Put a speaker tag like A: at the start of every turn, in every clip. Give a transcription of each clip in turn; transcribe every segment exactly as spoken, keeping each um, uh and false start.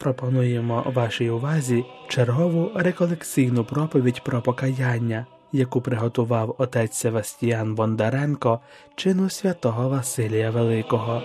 A: пропонуємо вашій увазі чергову реколекційну проповідь про покаяння, яку приготував отець Севастіян Бондаренко чину святого Василія Великого.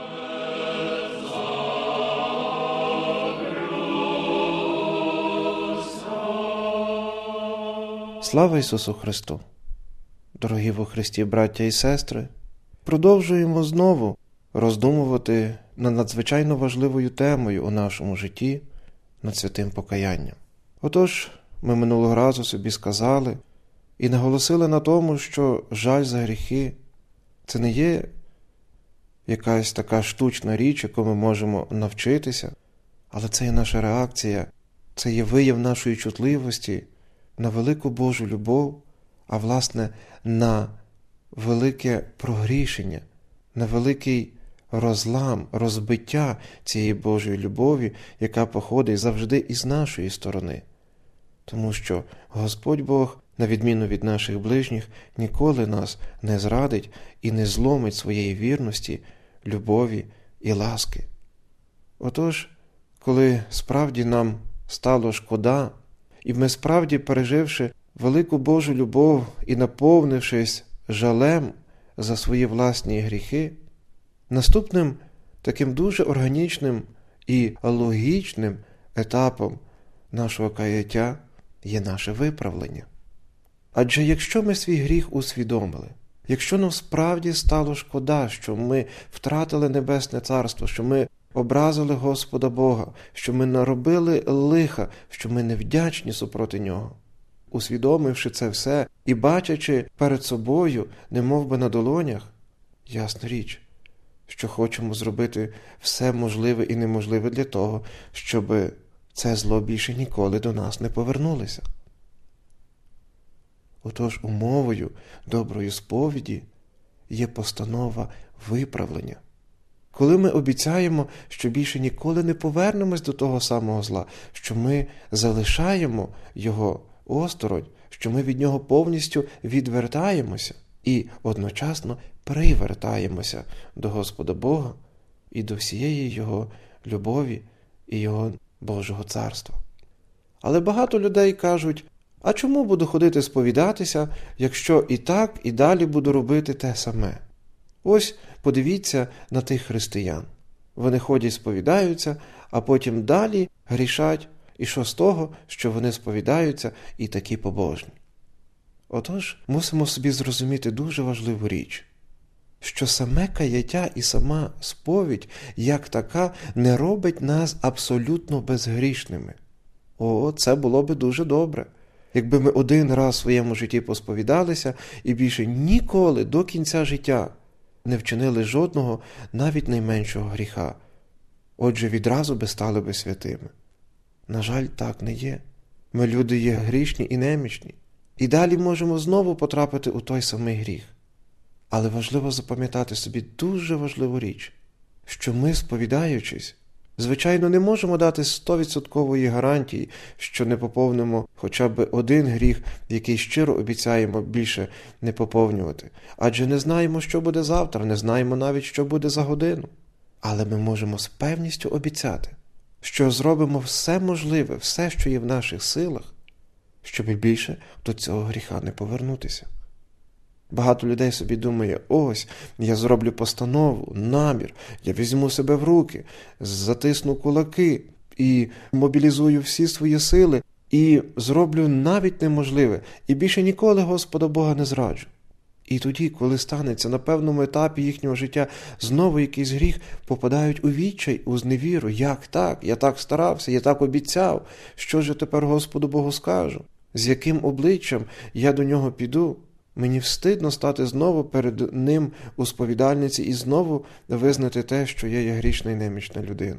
B: Слава Ісусу Христу! Дорогі во Христі браття і сестри, продовжуємо знову роздумувати над надзвичайно важливою темою у нашому житті, над святим покаянням. Отож, ми минулого разу собі сказали і наголосили на тому, що жаль за гріхи – це не є якась така штучна річ, яку ми можемо навчитися, але це є наша реакція, це є вияв нашої чутливості на велику Божу любов, а власне на велике прогрішення, на великий розлам, розбиття цієї Божої любові, яка походить завжди із нашої сторони. Тому що Господь Бог, на відміну від наших ближніх, ніколи нас не зрадить і не зломить своєї вірності, любові і ласки. Отож, коли справді нам стало шкода, і ми справді, переживши велику Божу любов і наповнившись жалем за свої власні гріхи, наступним таким дуже органічним і логічним етапом нашого каяття є наше виправлення. Адже якщо ми свій гріх усвідомили, якщо нам справді стало шкода, що ми втратили Небесне Царство, що ми образили Господа Бога, що ми наробили лиха, що ми невдячні супроти Нього, усвідомивши це все і бачачи перед собою, немов би на долонях, ясна річ, що хочемо зробити все можливе і неможливе для того, щоб це зло більше ніколи до нас не повернулося. Отож, умовою доброї сповіді є постанова виправлення. Коли ми обіцяємо, що більше ніколи не повернемось до того самого зла, що ми залишаємо його осторонь, що ми від нього повністю відвертаємося і одночасно привертаємося до Господа Бога і до всієї Його любові і Його Божого Царства. Але багато людей кажуть, а чому буду ходити сповідатися, якщо і так, і далі буду робити те саме? Ось подивіться на тих християн. Вони ходять, сповідаються, а потім далі грішать. І що з того, що вони сповідаються і такі побожні? Отож, мусимо собі зрозуміти дуже важливу річ, що саме каяття і сама сповідь, як така, не робить нас абсолютно безгрішними. О, це було би дуже добре, якби ми один раз в своєму житті посповідалися і більше ніколи до кінця життя не вчинили жодного, навіть найменшого гріха. Отже, відразу би стали би святими. На жаль, так не є. Ми люди є грішні і немічні. І далі можемо знову потрапити у той самий гріх. Але важливо запам'ятати собі дуже важливу річ, що ми, сповідаючись, звичайно, не можемо дати стовідсоткової гарантії, що не поповнимо хоча б один гріх, який щиро обіцяємо більше не поповнювати. Адже не знаємо, що буде завтра, не знаємо навіть, що буде за годину. Але ми можемо з певністю обіцяти, що зробимо все можливе, все, що є в наших силах, щоб більше до цього гріха не повернутися. Багато людей собі думає, ось, я зроблю постанову, намір, я візьму себе в руки, затисну кулаки і мобілізую всі свої сили і зроблю навіть неможливе, і більше ніколи Господа Бога не зраджу. І тоді, коли станеться на певному етапі їхнього життя знову якийсь гріх, попадають у відчай, у зневіру. Як так? Я так старався, я так обіцяв. Що ж я тепер Господу Богу скажу? З яким обличчям я до нього піду? Мені встидно стати знову перед ним у сповідальниці і знову визнати те, що я є грішна і немічна людина.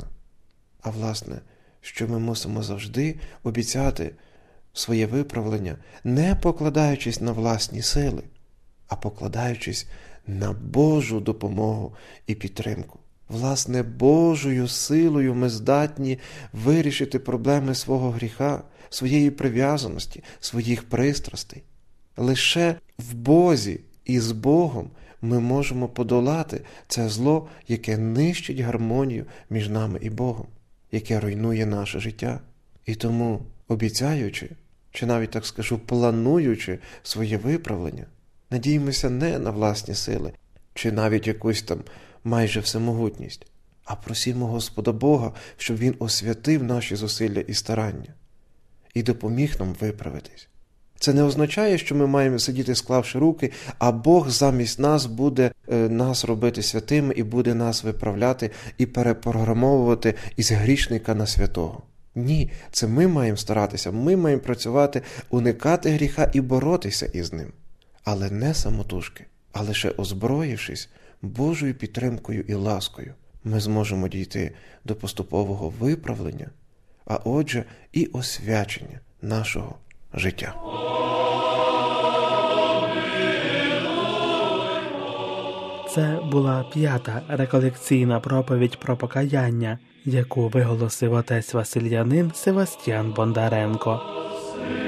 B: А власне, що ми мусимо завжди обіцяти своє виправлення, не покладаючись на власні сили, а покладаючись на Божу допомогу і підтримку. Власне, Божою силою ми здатні вирішити проблеми свого гріха, своєї прив'язаності, своїх пристрастей. Лише в Бозі і з Богом ми можемо подолати це зло, яке нищить гармонію між нами і Богом. яке руйнує наше життя. І тому, обіцяючи, чи навіть так скажу, плануючи своє виправлення, надіємося не на власні сили, чи навіть якусь там майже всемогутність, а просімо Господа Бога, щоб Він освятив наші зусилля і старання і допоміг нам виправитись. Це не означає, що ми маємо сидіти, склавши руки, а Бог замість нас буде е, нас робити святими і буде нас виправляти і перепрограмовувати із грішника на святого. Ні, це ми маємо старатися, ми маємо працювати, уникати гріха і боротися із ним. Але не самотужки, а лише озброївшись Божою підтримкою і ласкою, ми зможемо дійти до поступового виправлення, а отже і освячення нашого життя.
A: Це була п'ята реколекційна проповідь про покаяння, яку виголосив отець Васильянин Севастьян Бондаренко.